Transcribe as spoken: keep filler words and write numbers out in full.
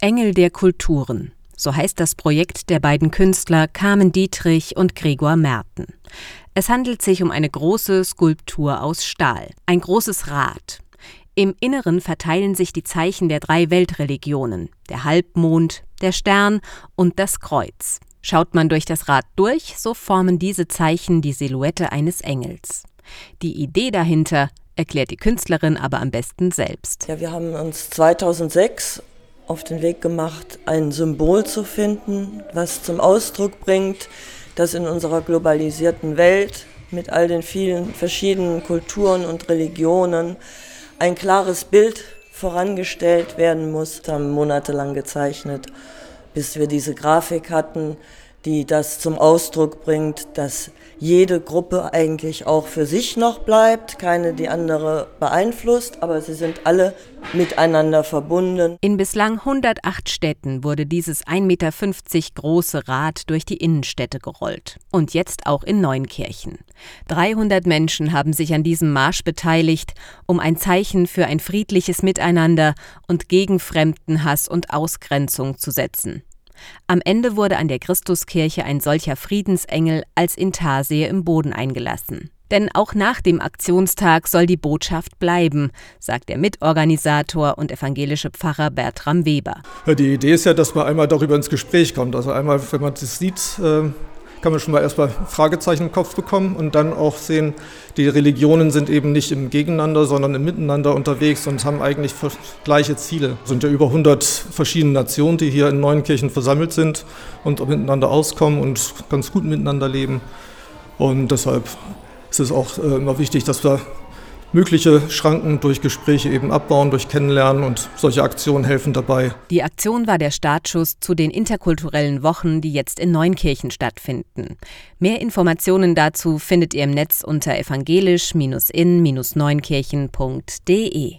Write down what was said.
Engel der Kulturen. So heißt das Projekt der beiden Künstler Carmen Dietrich und Gregor Merten. Es handelt sich um eine große Skulptur aus Stahl, ein großes Rad. Im Inneren verteilen sich die Zeichen der drei Weltreligionen, der Halbmond, der Stern und das Kreuz. Schaut man durch das Rad durch, so formen diese Zeichen die Silhouette eines Engels. Die Idee dahinter erklärt die Künstlerin aber am besten selbst. Ja, wir haben uns zweitausendsechs auf den Weg gemacht, ein Symbol zu finden, was zum Ausdruck bringt, dass in unserer globalisierten Welt mit all den vielen verschiedenen Kulturen und Religionen ein klares Bild vorangestellt werden muss. Wir haben monatelang gezeichnet, bis wir diese Grafik hatten, die das zum Ausdruck bringt, dass jede Gruppe eigentlich auch für sich noch bleibt, keine die andere beeinflusst, aber sie sind alle miteinander verbunden. In bislang hundertacht Städten wurde dieses ein Meter fünfzig große Rad durch die Innenstädte gerollt. Und jetzt auch in Neunkirchen. dreihundert Menschen haben sich an diesem Marsch beteiligt, um ein Zeichen für ein friedliches Miteinander und gegen Fremdenhass und Ausgrenzung zu setzen. Am Ende wurde an der Christuskirche ein solcher Friedensengel als Intarsie im Boden eingelassen. Denn auch nach dem Aktionstag soll die Botschaft bleiben, sagt der Mitorganisator und evangelische Pfarrer Bertram Weber. Ja, die Idee ist ja, dass man einmal darüber ins Gespräch kommt. Also einmal, wenn man das sieht, kann man schon mal erstmal Fragezeichen im Kopf bekommen und dann auch sehen, die Religionen sind eben nicht im Gegeneinander, sondern im Miteinander unterwegs und haben eigentlich gleiche Ziele. Es sind ja über hundert verschiedene Nationen, die hier in Neunkirchen versammelt sind und miteinander auskommen und ganz gut miteinander leben. Und deshalb ist es auch immer wichtig, dass wir mögliche Schranken durch Gespräche eben abbauen, durch Kennenlernen, und solche Aktionen helfen dabei. Die Aktion war der Startschuss zu den interkulturellen Wochen, die jetzt in Neunkirchen stattfinden. Mehr Informationen dazu findet ihr im Netz unter evangelisch-in-neunkirchen punkt de.